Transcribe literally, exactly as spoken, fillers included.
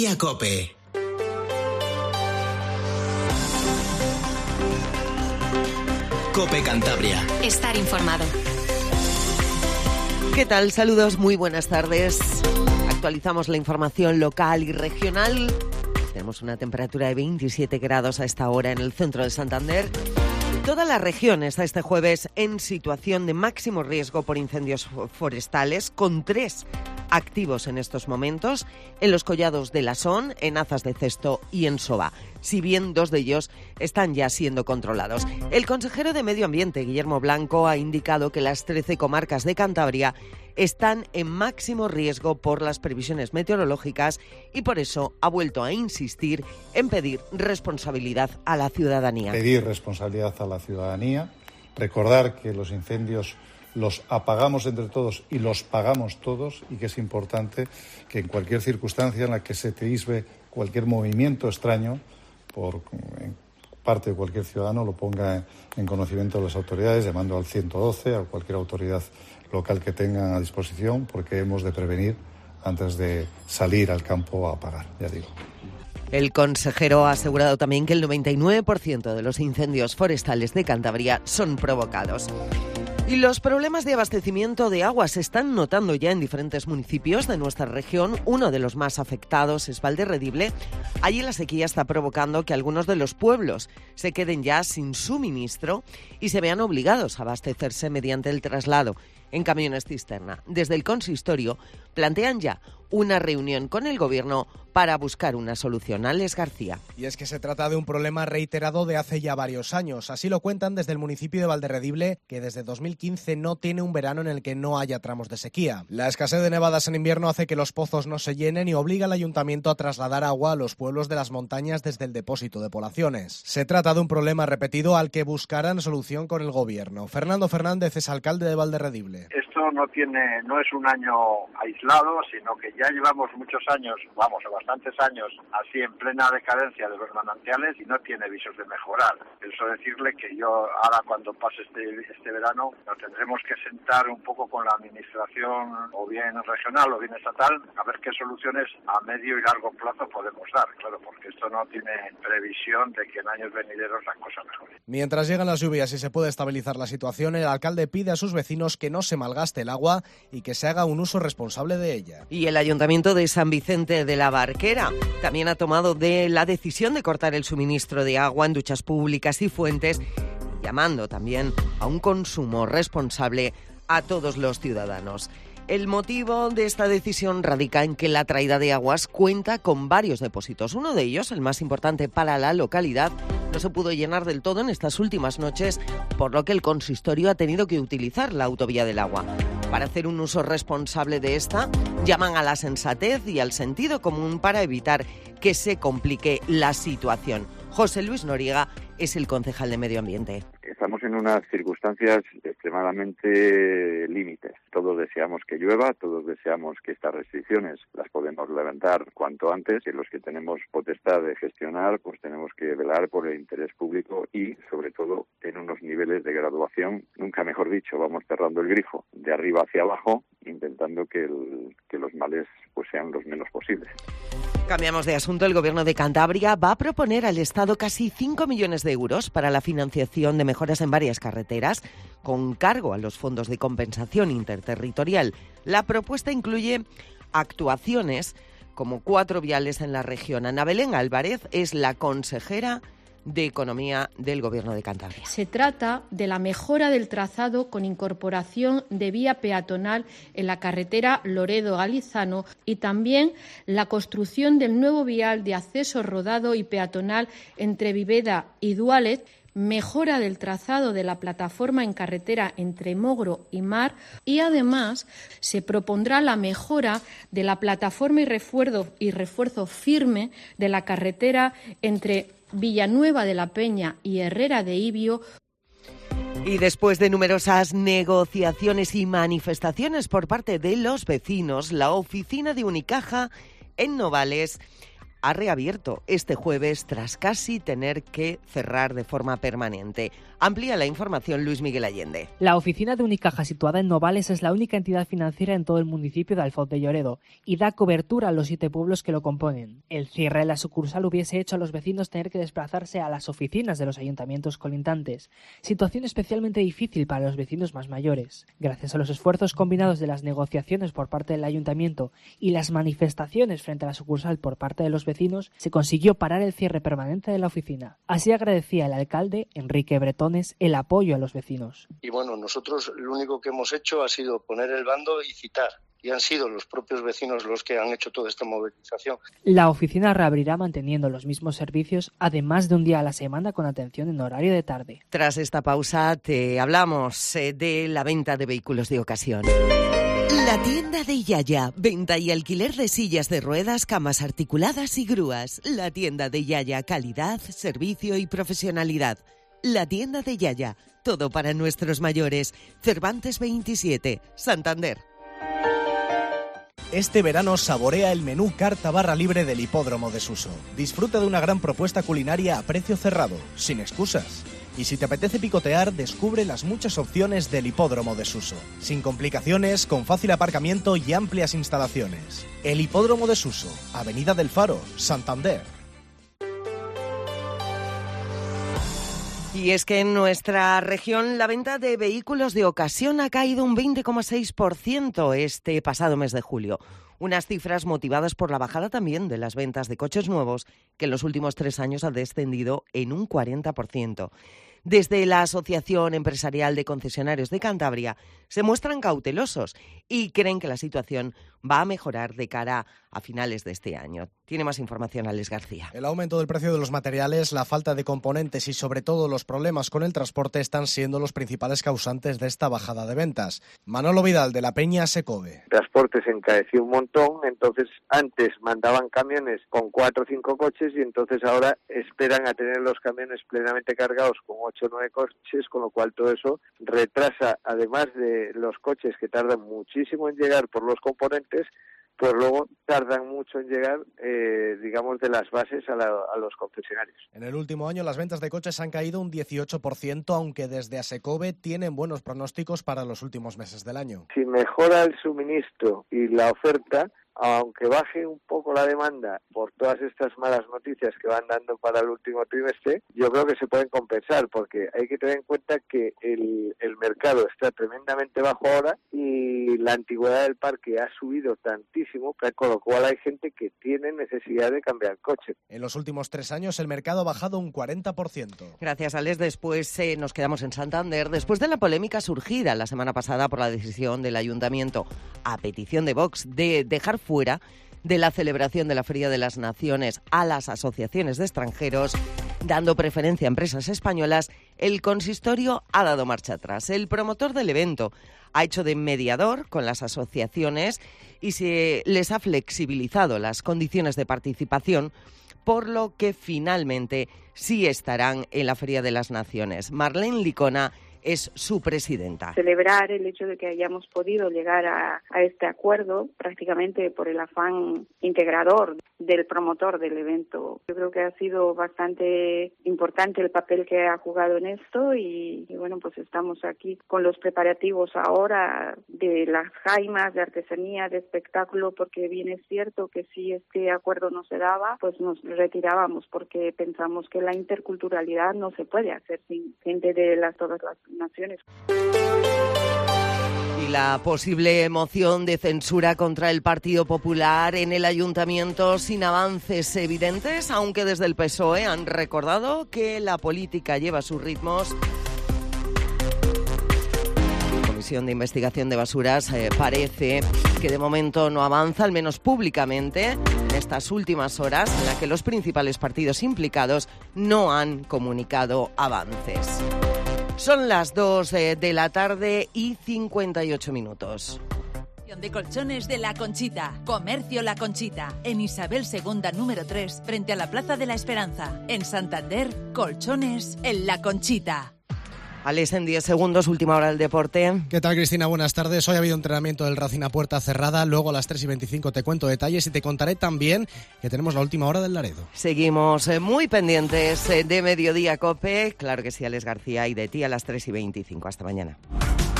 COPE. COPE Cantabria. Estar informado. ¿Qué tal? Saludos, muy buenas tardes. Actualizamos la información local y regional. Tenemos una temperatura de veintisiete grados a esta hora en el centro de Santander. Toda la región está este jueves en situación de máximo riesgo por incendios forestales, con tres activos en estos momentos, en los collados de Lasón, en Azas de Cesto y en Soba, si bien dos de ellos están ya siendo controlados. El consejero de Medio Ambiente, Guillermo Blanco, ha indicado que las trece comarcas de Cantabria están en máximo riesgo por las previsiones meteorológicas y por eso ha vuelto a insistir en pedir responsabilidad a la ciudadanía. Pedir responsabilidad a la ciudadanía, recordar que los incendios los apagamos entre todos y los pagamos todos, y que es importante que en cualquier circunstancia en la que se atisbe cualquier movimiento extraño por parte de cualquier ciudadano lo ponga en conocimiento de las autoridades, llamando al ciento doce, a cualquier autoridad local que tengan a disposición, porque hemos de prevenir antes de salir al campo a apagar, ya digo. El consejero ha asegurado también que el noventa y nueve por ciento de los incendios forestales de Cantabria son provocados. Y los problemas de abastecimiento de agua se están notando ya en diferentes municipios de nuestra región. Uno de los más afectados es Valderredible. Allí la sequía está provocando que algunos de los pueblos se queden ya sin suministro y se vean obligados a abastecerse mediante el traslado en camiones cisterna. Desde el consistorio plantean ya una reunión con el Gobierno para buscar una solución. Alex García. Y es que se trata de un problema reiterado de hace ya varios años. Así lo cuentan desde el municipio de Valderredible, que desde dos mil quince no tiene un verano en el que no haya tramos de sequía. La escasez de nevadas en invierno hace que los pozos no se llenen y obliga al ayuntamiento a trasladar agua a los pueblos de las montañas desde el depósito de poblaciones. Se trata de un problema repetido al que buscarán solución con el Gobierno. Fernando Fernández es alcalde de Valderredible. Esto no tiene, no es un año aislado, sino que ya llevamos muchos años, vamos, bastantes años, así en plena decadencia de los manantiales y no tiene visos de mejorar. Eso decirle que yo ahora, cuando pase este, este verano, nos tendremos que sentar un poco con la administración, o bien regional o bien estatal, a ver qué soluciones a medio y largo plazo podemos dar, claro, porque esto no tiene previsión de que en años venideros las cosas mejoren. Mientras llegan las lluvias y se puede estabilizar la situación, el alcalde pide a sus vecinos que no se malgaste el agua y que se haga un uso responsable de ella. Y el Ayuntamiento de San Vicente de la Barquera también ha tomado de la decisión de cortar el suministro de agua en duchas públicas y fuentes, llamando también a un consumo responsable a todos los ciudadanos. El motivo de esta decisión radica en que la traída de aguas cuenta con varios depósitos. Uno de ellos, el más importante para la localidad, no se pudo llenar del todo en estas últimas noches, por lo que el consistorio ha tenido que utilizar la autovía del agua. Para hacer un uso responsable de esta, llaman a la sensatez y al sentido común para evitar que se complique la situación. José Luis Noriega es el concejal de Medio Ambiente. Estamos en unas circunstancias extremadamente límites. Todos deseamos que llueva, todos deseamos que estas restricciones las podemos levantar cuanto antes, y los que tenemos potestad de gestionar, pues tenemos que velar por el interés público y, sobre todo, en unos niveles de graduación, nunca mejor dicho, vamos cerrando el grifo de arriba hacia abajo, intentando que, el, que los males pues sean los menos posibles. Cambiamos de asunto. El Gobierno de Cantabria va a proponer al Estado casi cinco millones de euros para la financiación de mejoras en varias carreteras, con cargo a los fondos de compensación interterritorial. La propuesta incluye actuaciones como cuatro viales en la región. Ana Belén Álvarez es la consejera de Economía del Gobierno de Cantabria. Se trata de la mejora del trazado con incorporación de vía peatonal en la carretera Loredo-Galizano y también la construcción del nuevo vial de acceso rodado y peatonal entre Viveda y Duález, mejora del trazado de la plataforma en carretera entre Mogro y Mar, y además se propondrá la mejora de la plataforma y refuerzo, y refuerzo firme de la carretera entre Villanueva de la Peña y Herrera de Ibio. Y después de numerosas negociaciones y manifestaciones por parte de los vecinos, la oficina de Unicaja en Novales ha reabierto este jueves tras casi tener que cerrar de forma permanente. Amplía la información Luis Miguel Allende. La oficina de Unicaja, situada en Novales, es la única entidad financiera en todo el municipio de Alfoz de Lloredo y da cobertura a los siete pueblos que lo componen. El cierre de la sucursal hubiese hecho a los vecinos tener que desplazarse a las oficinas de los ayuntamientos colindantes, situación especialmente difícil para los vecinos más mayores. Gracias a los esfuerzos combinados de las negociaciones por parte del ayuntamiento y las manifestaciones frente a la sucursal por parte de los vecinos, se consiguió parar el cierre permanente de la oficina. Así agradecía el alcalde, Enrique Bretón, el apoyo a los vecinos. Y bueno, nosotros lo único que hemos hecho ha sido poner el bando y citar. Y han sido los propios vecinos los que han hecho toda esta movilización. La oficina reabrirá manteniendo los mismos servicios, además de un día a la semana con atención en horario de tarde. Tras esta pausa te hablamos eh, de la venta de vehículos de ocasión. La tienda de Yaya, venta y alquiler de sillas de ruedas, camas articuladas y grúas. La tienda de Yaya, calidad, servicio y profesionalidad. La tienda de Yaya, todo para nuestros mayores. Cervantes veintisiete, Santander. Este verano saborea el menú carta barra libre del Hipódromo de Suso. Disfruta de una gran propuesta culinaria a precio cerrado, sin excusas. Y si te apetece picotear, descubre las muchas opciones del Hipódromo de Suso. Sin complicaciones, con fácil aparcamiento y amplias instalaciones. El Hipódromo de Suso, Avenida del Faro, Santander. Y es que en nuestra región la venta de vehículos de ocasión ha caído un veinte coma seis por ciento este pasado mes de julio. Unas cifras motivadas por la bajada también de las ventas de coches nuevos, que en los últimos tres años ha descendido en un cuarenta por ciento. Desde la Asociación Empresarial de Concesionarios de Cantabria se muestran cautelosos y creen que la situación va a mejorar de cara a finales de este año. Tiene más información Alex García. El aumento del precio de los materiales, la falta de componentes y sobre todo los problemas con el transporte están siendo los principales causantes de esta bajada de ventas. Manolo Vidal, de la Peña Secove. El transporte se encareció un montón, entonces antes mandaban camiones con cuatro o cinco coches y entonces ahora esperan a tener los camiones plenamente cargados con ocho o nueve coches, con lo cual todo eso retrasa, además de los coches que tardan muchísimo en llegar por los componentes, pues luego tardan mucho en llegar, eh, digamos, de las bases a, la, a los concesionarios. En el último año las ventas de coches han caído un dieciocho por ciento, aunque desde Asecove tienen buenos pronósticos para los últimos meses del año. Si mejora el suministro y la oferta, aunque baje un poco la demanda por todas estas malas noticias que van dando para el último trimestre, yo creo que se pueden compensar, porque hay que tener en cuenta que el, el mercado está tremendamente bajo ahora y la antigüedad del parque ha subido tantísimo, con lo cual hay gente que tiene necesidad de cambiar coche. En los últimos tres años el mercado ha bajado un cuarenta por ciento. Gracias, Alex. Después eh, nos quedamos en Santander, después de la polémica surgida la semana pasada por la decisión del Ayuntamiento, a petición de Vox, de dejar fuera de la celebración de la Feria de las Naciones a las asociaciones de extranjeros, dando preferencia a empresas españolas. El consistorio ha dado marcha atrás. El promotor del evento ha hecho de mediador con las asociaciones y se les ha flexibilizado las condiciones de participación, por lo que finalmente sí estarán en la Feria de las Naciones. Marlene Licona es su presidenta. Celebrar el hecho de que hayamos podido llegar a, a este acuerdo prácticamente por el afán integrador del promotor del evento. Yo creo que ha sido bastante importante el papel que ha jugado en esto y, y bueno, pues estamos aquí con los preparativos ahora de las jaimas, de artesanía, de espectáculo, porque bien es cierto que si este acuerdo no se daba, pues nos retirábamos, porque pensamos que la interculturalidad no se puede hacer sin gente de las todas las naciones. Y la posible moción de censura contra el Partido Popular en el Ayuntamiento sin avances evidentes, aunque desde el P S O E han recordado que la política lleva sus ritmos. La Comisión de Investigación de Basuras eh, parece que de momento no avanza, al menos públicamente, en estas últimas horas en las que los principales partidos implicados no han comunicado avances. Son las dos de la tarde y cincuenta y ocho minutos. De colchones de La Conchita. Comercio La Conchita. En Isabel segunda número tres, frente a la Plaza de la Esperanza. En Santander, colchones en La Conchita. Alex, en diez segundos, última hora del deporte. ¿Qué tal, Cristina? Buenas tardes. Hoy ha habido entrenamiento del Racing a puerta cerrada. Luego a las tres y veinticinco te cuento detalles y te contaré también que tenemos la última hora del Laredo. Seguimos eh, muy pendientes eh, de Mediodía COPE. Claro que sí, Alex García, y de ti a las tres y veinticinco. Hasta mañana.